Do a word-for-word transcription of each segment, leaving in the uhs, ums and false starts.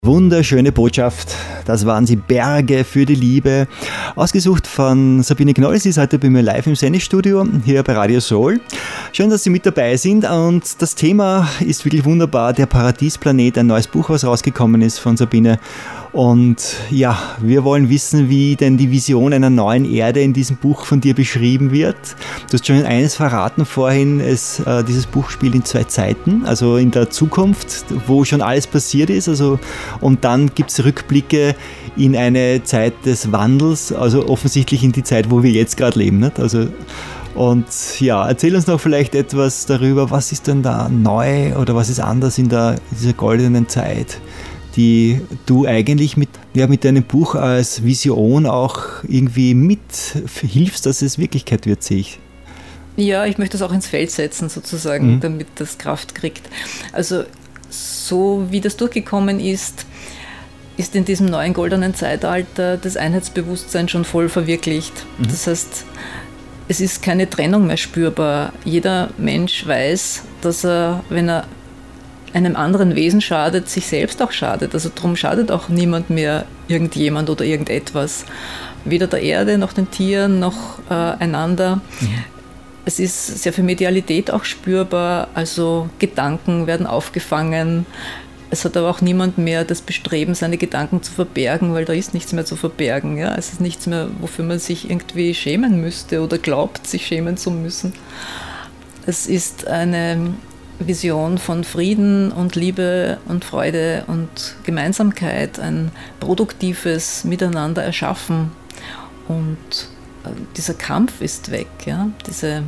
Wunderschöne Botschaft, das waren sie, Berge für die Liebe. Ausgesucht von Sabine Knoll, sie ist heute bei mir live im Sendestudio, hier bei Radio Soul. Schön, dass Sie mit dabei sind und das Thema ist wirklich wunderbar, der Paradiesplanet, ein neues Buch, was rausgekommen ist von Sabine. Und ja, wir wollen wissen, wie denn die Vision einer neuen Erde in diesem Buch von dir beschrieben wird. Du hast schon eines verraten vorhin, es, äh, dieses Buch spielt in zwei Zeiten, also in der Zukunft, wo schon alles passiert ist. Also, und dann gibt es Rückblicke in eine Zeit des Wandels, also offensichtlich in die Zeit, wo wir jetzt gerade leben. Nicht? Also, und ja, erzähl uns noch vielleicht etwas darüber, was ist denn da neu oder was ist anders in der, dieser goldenen Zeit, die du eigentlich mit, ja, mit deinem Buch als Vision auch irgendwie mithilfst, dass es Wirklichkeit wird, sehe ich. Ja, ich möchte das auch ins Feld setzen sozusagen, mhm. damit das Kraft kriegt. Also so wie das durchgekommen ist, ist in diesem neuen goldenen Zeitalter das Einheitsbewusstsein schon voll verwirklicht. Mhm. Das heißt, es ist keine Trennung mehr spürbar. Jeder Mensch weiß, dass er, wenn er einem anderen Wesen schadet, sich selbst auch schadet. Also darum schadet auch niemand mehr irgendjemand oder irgendetwas. Weder der Erde, noch den Tieren, noch äh, einander. Mhm. Es ist sehr viel Medialität auch spürbar, also Gedanken werden aufgefangen. Es hat aber auch niemand mehr das Bestreben, seine Gedanken zu verbergen, weil da ist nichts mehr zu verbergen. Ja? Es ist nichts mehr, wofür man sich irgendwie schämen müsste oder glaubt, sich schämen zu müssen. Es ist eine Vision von Frieden und Liebe und Freude und Gemeinsamkeit, ein produktives Miteinander erschaffen. Und äh, dieser Kampf ist weg. Ja? Diese,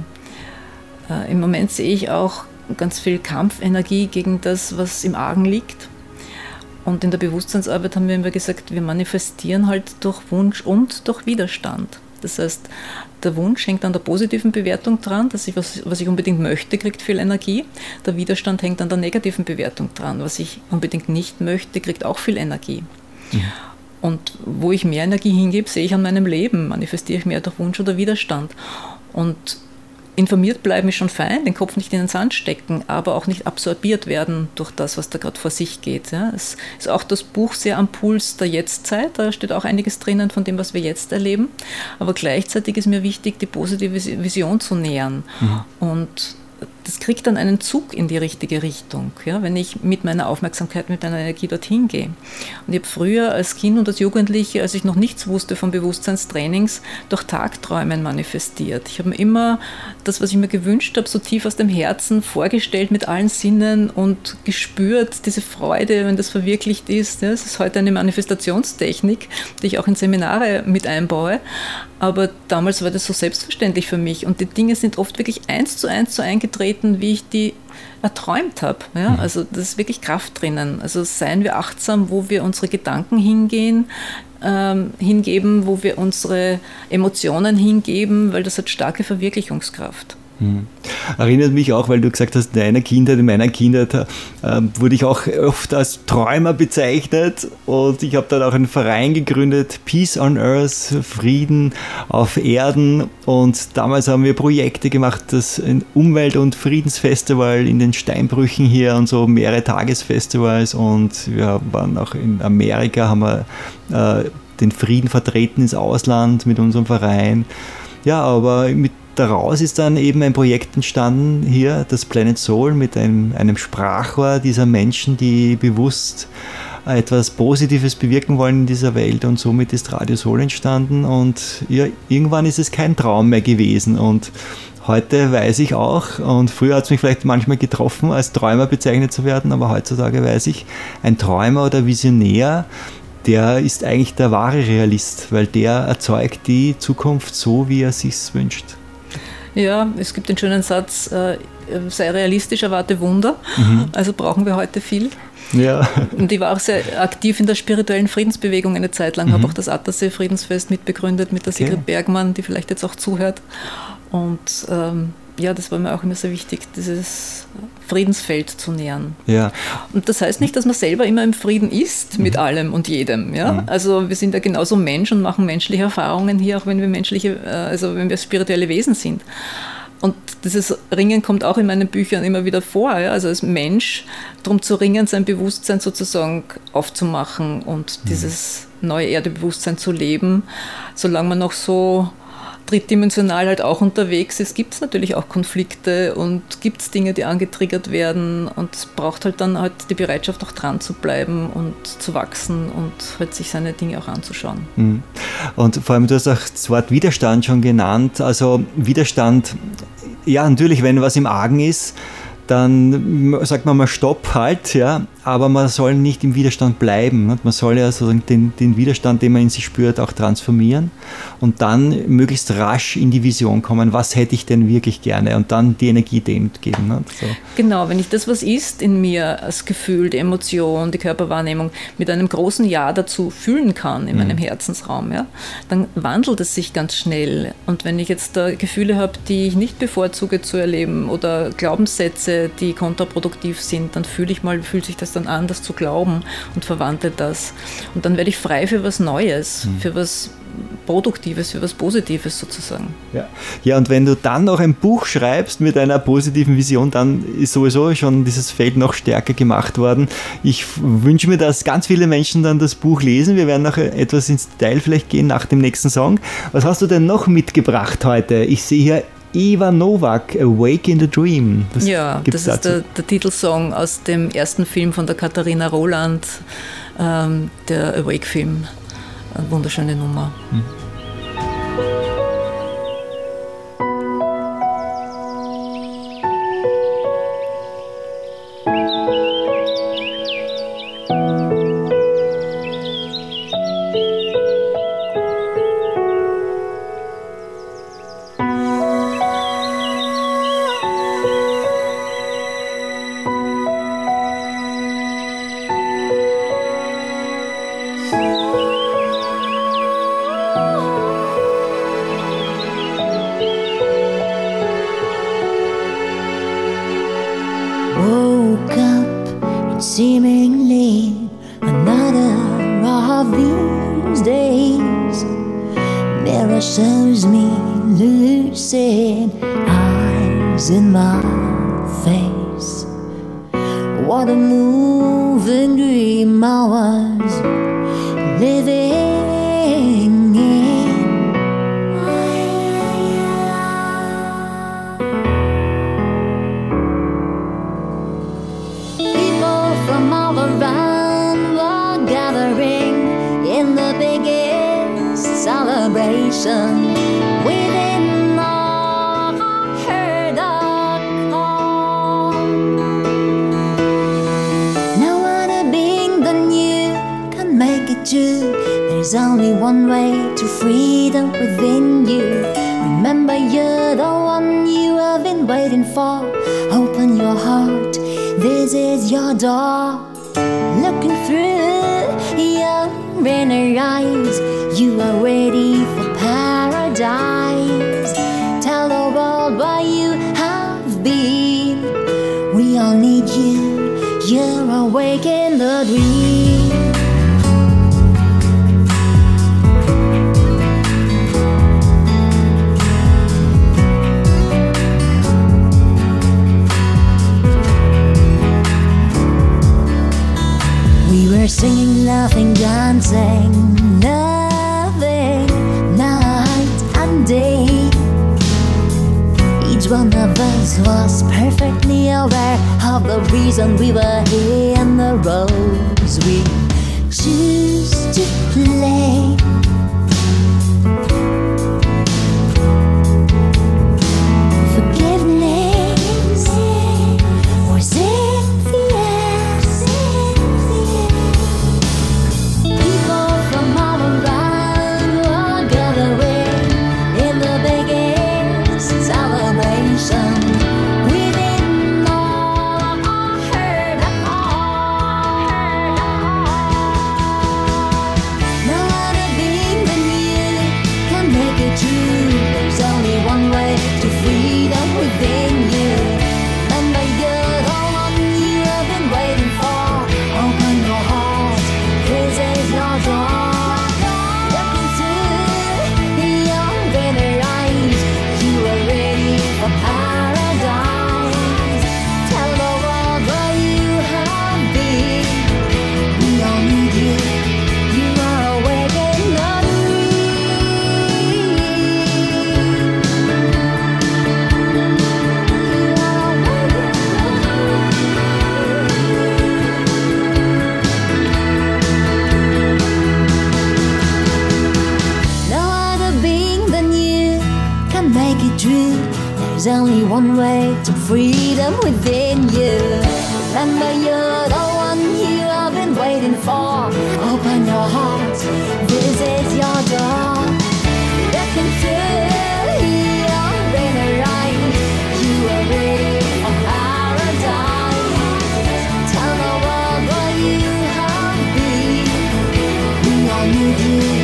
äh, im Moment sehe ich auch ganz viel Kampfenergie gegen das, was im Argen liegt. Und in der Bewusstseinsarbeit haben wir immer gesagt, wir manifestieren halt durch Wunsch und durch Widerstand. Das heißt, der Wunsch hängt an der positiven Bewertung dran, dass ich was, was ich unbedingt möchte, kriegt viel Energie. Der Widerstand hängt an der negativen Bewertung dran. Was ich unbedingt nicht möchte, kriegt auch viel Energie. Mhm. Und wo ich mehr Energie hingebe, sehe ich an meinem Leben, manifestiere ich mehr durch Wunsch oder Widerstand. Und informiert bleiben ist schon fein, den Kopf nicht in den Sand stecken, aber auch nicht absorbiert werden durch das, was da gerade vor sich geht. Ja. Es ist auch das Buch sehr am Puls der Jetztzeit, da steht auch einiges drinnen von dem, was wir jetzt erleben, aber gleichzeitig ist mir wichtig, die positive Vision zu nähern. Mhm. Und das kriegt dann einen Zug in die richtige Richtung, ja, wenn ich mit meiner Aufmerksamkeit, mit meiner Energie dorthin gehe. Und ich habe früher als Kind und als Jugendliche, als ich noch nichts wusste von Bewusstseinstrainings, durch Tagträumen manifestiert. Ich habe mir immer das, was ich mir gewünscht habe, so tief aus dem Herzen vorgestellt mit allen Sinnen und gespürt, diese Freude, wenn das verwirklicht ist. Ja, es ist heute eine Manifestationstechnik, die ich auch in Seminare mit einbaue. Aber damals war das so selbstverständlich für mich. Und die Dinge sind oft wirklich eins zu eins so eingetreten, wie ich die erträumt habe. Ja? Mhm. Also da ist wirklich Kraft drinnen. Also seien wir achtsam, wo wir unsere Gedanken hingehen, ähm, hingeben, wo wir unsere Emotionen hingeben, weil das hat starke Verwirklichungskraft. Hm. Erinnert mich auch, weil du gesagt hast, in deiner Kindheit, in meiner Kindheit äh, wurde ich auch oft als Träumer bezeichnet und ich habe dann auch einen Verein gegründet, Peace on Earth, Frieden auf Erden, und damals haben wir Projekte gemacht, das ein Umwelt- und Friedensfestival in den Steinbrüchen hier und so, mehrere Tagesfestivals, und wir waren auch in Amerika, haben wir äh, den Frieden vertreten ins Ausland mit unserem Verein. Ja, aber mit daraus ist dann eben ein Projekt entstanden hier, das Planet Soul, mit einem, einem Sprachrohr dieser Menschen, die bewusst etwas Positives bewirken wollen in dieser Welt, und somit ist Radio Soul entstanden, und ja, irgendwann ist es kein Traum mehr gewesen, und heute weiß ich auch, und früher hat es mich vielleicht manchmal getroffen, als Träumer bezeichnet zu werden, aber heutzutage weiß ich, ein Träumer oder Visionär, der ist eigentlich der wahre Realist, weil der erzeugt die Zukunft so, wie er sich wünscht. Ja, es gibt den schönen Satz, äh, sei realistisch, erwarte Wunder. Mhm. Also brauchen wir heute viel. Ja. Und ich war auch sehr aktiv in der spirituellen Friedensbewegung eine Zeit lang, mhm. habe auch das Attersee-Friedensfest mitbegründet mit der Sigrid okay. Bergmann, die vielleicht jetzt auch zuhört. Und ähm, ja, das war mir auch immer sehr wichtig, dieses Friedensfeld zu nähern. Ja. Und das heißt nicht, dass man selber immer im Frieden ist mit mhm. allem und jedem. Ja? Mhm. Also wir sind ja genauso Mensch und machen menschliche Erfahrungen hier, auch wenn wir menschliche, also wenn wir spirituelle Wesen sind. Und dieses Ringen kommt auch in meinen Büchern immer wieder vor, ja? Also als Mensch darum zu ringen, sein Bewusstsein sozusagen aufzumachen und mhm. dieses neue Erdebewusstsein zu leben, solange man noch so drittdimensional halt auch unterwegs ist, gibt es natürlich auch Konflikte und gibt es Dinge, die angetriggert werden und es braucht halt dann halt die Bereitschaft auch dran zu bleiben und zu wachsen und halt sich seine Dinge auch anzuschauen. Und vor allem, du hast auch das Wort Widerstand schon genannt, also Widerstand, ja natürlich, wenn was im Argen ist, dann sagt man mal Stopp halt, ja, aber man soll nicht im Widerstand bleiben. Nicht? Man soll ja sozusagen den, den Widerstand, den man in sich spürt, auch transformieren und dann möglichst rasch in die Vision kommen, was hätte ich denn wirklich gerne und dann die Energie dem geben. Nicht? So. Genau, wenn ich das, was ist in mir, das Gefühl, die Emotion, die Körperwahrnehmung mit einem großen Ja dazu fühlen kann in mhm. meinem Herzensraum, ja, dann wandelt es sich ganz schnell. Und wenn ich jetzt da Gefühle habe, die ich nicht bevorzuge zu erleben oder Glaubenssätze, die kontraproduktiv sind, dann fühle ich mal, fühlt sich das dann an, das zu glauben und verwandle das. Und dann werde ich frei für was Neues, mhm. für was Produktives, für was Positives sozusagen. Ja. ja, und wenn du dann noch ein Buch schreibst mit einer positiven Vision, dann ist sowieso schon dieses Feld noch stärker gemacht worden. Ich wünsche mir, dass ganz viele Menschen dann das Buch lesen. Wir werden noch etwas ins Detail vielleicht gehen nach dem nächsten Song. Was hast du denn noch mitgebracht heute? Ich sehe hier Eva Novak, Awake in the Dream. Was ja, das ist der, der Titelsong aus dem ersten Film von der Katharina Roland, ähm, der Awake-Film. Eine wunderschöne Nummer. Hm. Seemingly another of these days, mirror shows me lucid eyes in my face. What a moving dream I was living in. People from all around were gathering in the biggest celebration. Within all I heard a call. No other being than you can make it true. There's only one way to freedom within you. Remember, you're the one you have been waiting for. Open your heart, this is your door. Looking through your inner eyes, you are ready for paradise. Tell the world where you have been. We all need you, you're awake in the dream. We were singing, laughing, dancing, loving, night and day. Each one of us was perfectly aware of the reason we were here and the roles we choose to play. Forgiveness was in the air. People from all around were gathering in the biggest celebration. Within all I heard a call. one way to freedom within you. Remember you're the one you have been waiting for. Open your heart, this is your door. Look into your inner light. You are ready for paradise. Tell the world what you have been. We all need you.